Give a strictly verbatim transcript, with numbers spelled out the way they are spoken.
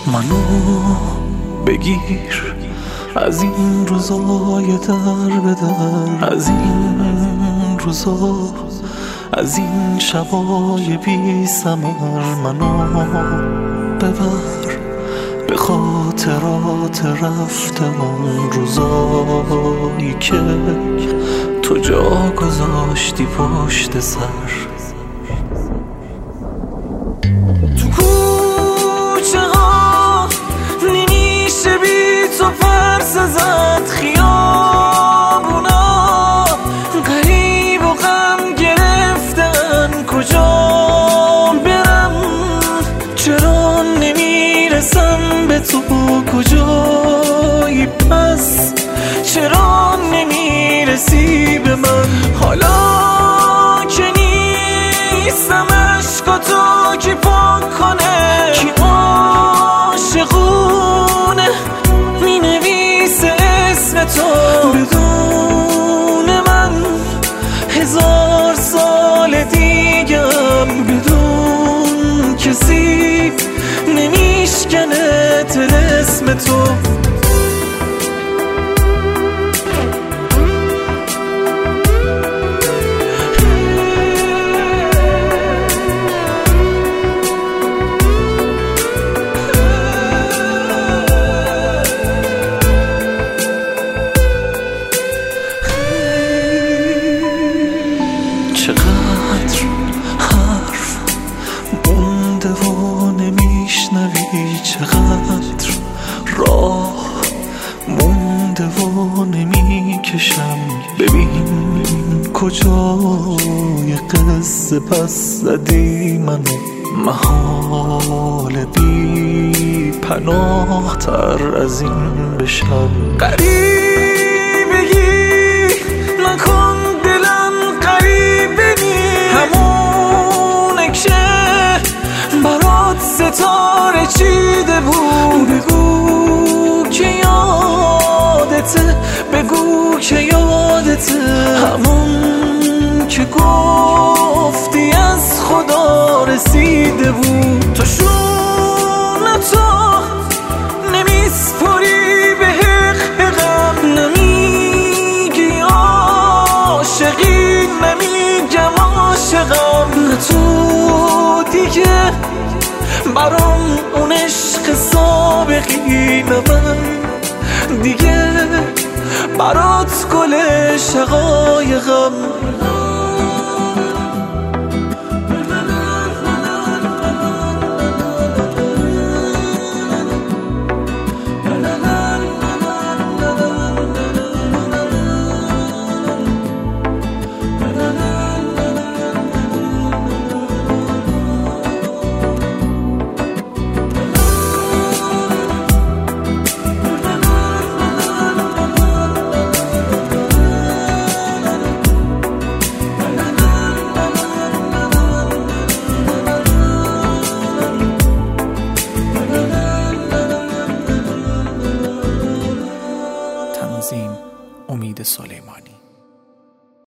منو بگیر از این روزای در به در، از این روزا، از این شبای بی ثمر. منو ببر به خاطرات رفته اون روزایی که تو جا گذاشتی پشت سر. تو کوچه ها نمیشه بی تو پرس زد، خیابونا غریب و غم گرفتن، کجا برم چرا نمیرسم به تو، کجایی پس چرا نمیرسی به من. حالا که نیستم عشقاتو کی پاک کنه، کی عاشقونه مینویسه اسم تو بدون من. هزار سال دیگم بدون کسی نمیشکنه طلسم تو. چقدر حرف مونده و نمیشنوی، چقدر راه مونده و نمیکشم. ببین کجای قصه پس زدی منو، محال بی پناه تر از این بشم. غریبگی نکن دلم غریبه نی، همونه که برات ستاره چیده بود. بگو که یادته، بگو که یادته، همون که گفتی از خدا رسیده بود. تو شونه تو نمیسپری به حق غم، نمیگی عاشقی نمیگم عاشقم. نه تو دیگه برام اون عشق سابقی، نه من دیگه برات گل شقایقم.